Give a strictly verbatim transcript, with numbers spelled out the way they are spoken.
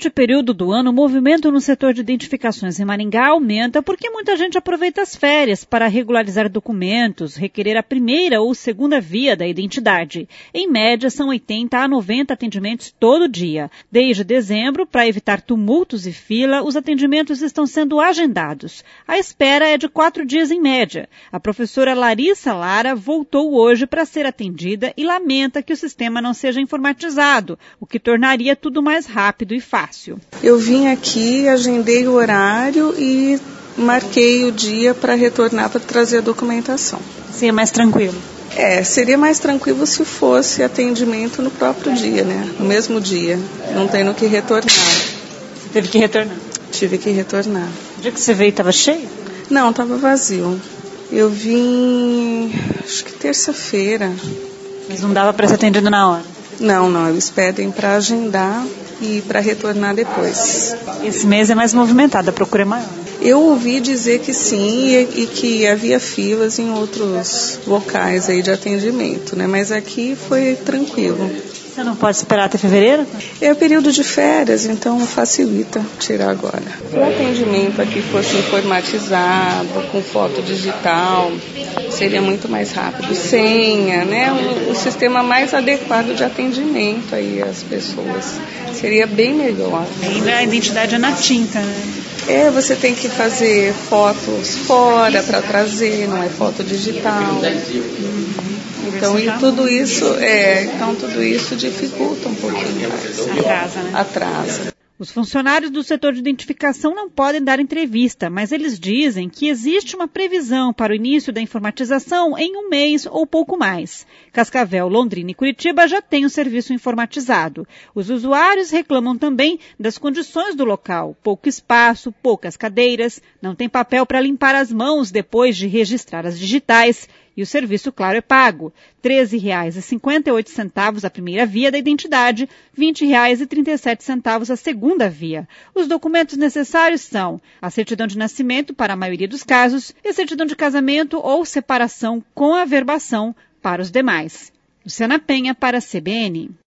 Neste período do ano, o movimento no setor de identificações em Maringá aumenta porque muita gente aproveita as férias para regularizar documentos, requerer a primeira ou segunda via da identidade. Em média, são oitenta a noventa atendimentos todo dia. Desde dezembro, para evitar tumultos e fila, os atendimentos estão sendo agendados. A espera é de quatro dias em média. A professora Larissa Lara voltou hoje para ser atendida e lamenta que o sistema não seja informatizado, o que tornaria tudo mais rápido e fácil. Eu vim aqui, agendei o horário e marquei o dia para retornar para trazer a documentação. Seria mais tranquilo? É, seria mais tranquilo se fosse atendimento no próprio dia, né? No mesmo dia, não tendo que retornar. Você teve que retornar? Tive que retornar. O dia que você veio estava cheio? Não, estava vazio. Eu vim, acho que terça-feira. Mas não dava para ser atendido na hora? Não, não, eles pedem para agendar e para retornar depois. Esse mês é mais movimentado, a procura é maior. Eu ouvi dizer que sim e, e que havia filas em outros locais aí de atendimento, né? Mas aqui foi tranquilo. Você não pode esperar até fevereiro? É período de férias, então facilita tirar agora. Se o atendimento aqui fosse informatizado, com foto digital, seria muito mais rápido. Senha, né? O, o sistema mais adequado de atendimento aí às pessoas. Seria bem melhor. Ainda a identidade é na tinta, né? É, você tem que fazer fotos fora para trazer, não é foto digital. Uhum. Então, e tudo isso, é, então tudo isso dificulta um pouquinho mais. Atrasa, né? Atrasa. Os funcionários do setor de identificação não podem dar entrevista, mas eles dizem que existe uma previsão para o início da informatização em um mês ou pouco mais. Cascavel, Londrina e Curitiba já têm o serviço informatizado. Os usuários reclamam também das condições do local. Pouco espaço, poucas cadeiras, não tem papel para limpar as mãos depois de registrar as digitais. E o serviço, claro, é pago. treze reais e cinquenta e oito centavos a primeira via da identidade, vinte reais e trinta e sete centavos a segunda via. Os documentos necessários são a certidão de nascimento para a maioria dos casos e a certidão de casamento ou separação com averbação para os demais. Luciana Penha para a C B N.